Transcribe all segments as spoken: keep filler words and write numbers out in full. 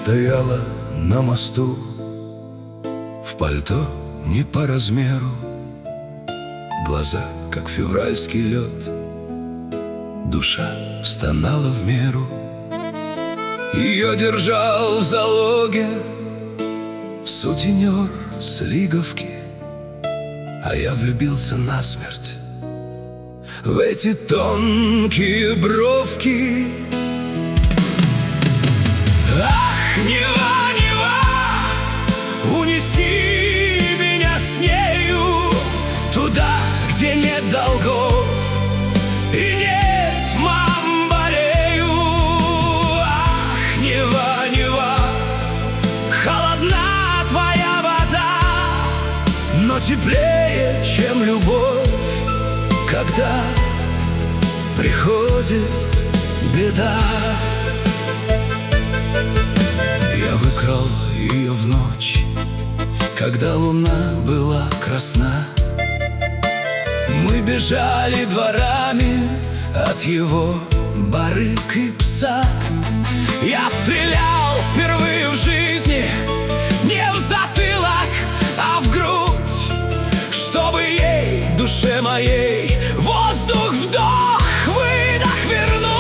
стояла на мосту, в пальто не по размеру, глаза, как февральский лед, душа стонала в меру. Ее держал в залоге сутенер с Лиговки, а я влюбился насмерть в эти тонкие бровки. Ах, Нева, Нева, унеси меня с нею туда, где нет долгов и нет мамбалею. Ах, Нева, Нева, холодна твоя вода, но теплее, чем любовь, когда приходит беда. Я выкрал ее в ночь, когда луна была красна. Мы бежали дворами от его барыг и пса. Я стрелял впервые в жизни не в затылок, а в грудь, чтобы ей, душе моей, воздух, вдох, выдох вернуть.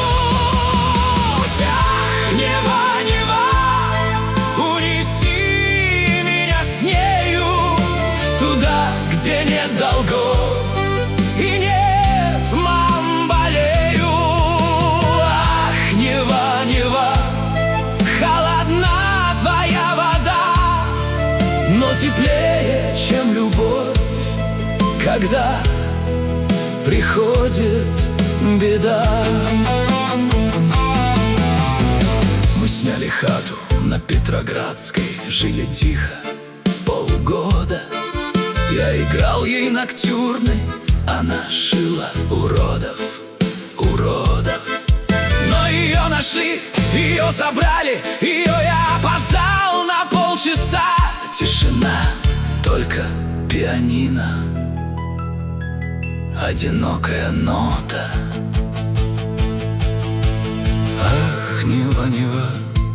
Ах, Нева, Нева, унеси меня с нею туда, где нет долгов и нет мамбалею. Ах, Нева, Нева, холодна твоя вода, но теплее, чем любовь, когда приходит беда. Мы сняли хату на Петроградской, жили тихо полгода. Я играл ей ноктюрны, она шила уродов, уродов. Но ее нашли, ее забрали, ее я опоздал на полчаса. Тишина, только пианино, одинокая нота. Ах, Нева, Нева,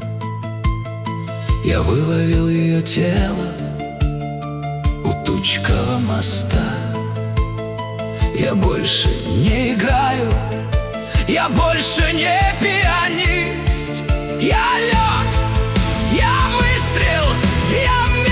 я выловил ее тело у Тучкова моста. Я больше не играю, я больше не пианист. Я лед, я выстрел, я месть.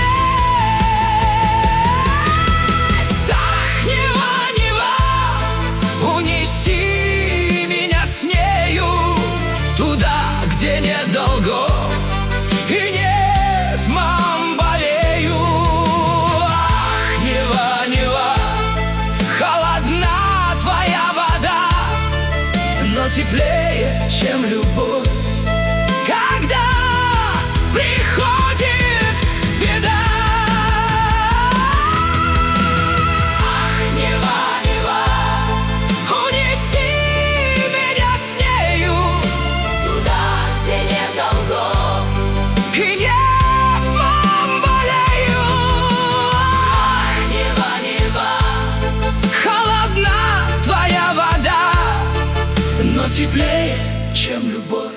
Ах, Нева, Нева, унеси меня с нею туда, где нет долгов и нет мамбалею. Ах, Нева, Нева, холодна твоя вода, но теплее, чем любовь, когда приходит беда. Ах, Нева, Нева, унеси меня с нею туда, где нет долгов и нет мамбалею. Ах, Нева, Нева, холодна твоя вода, но теплее, чем любовь,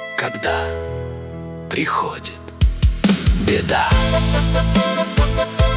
когда приходит беда.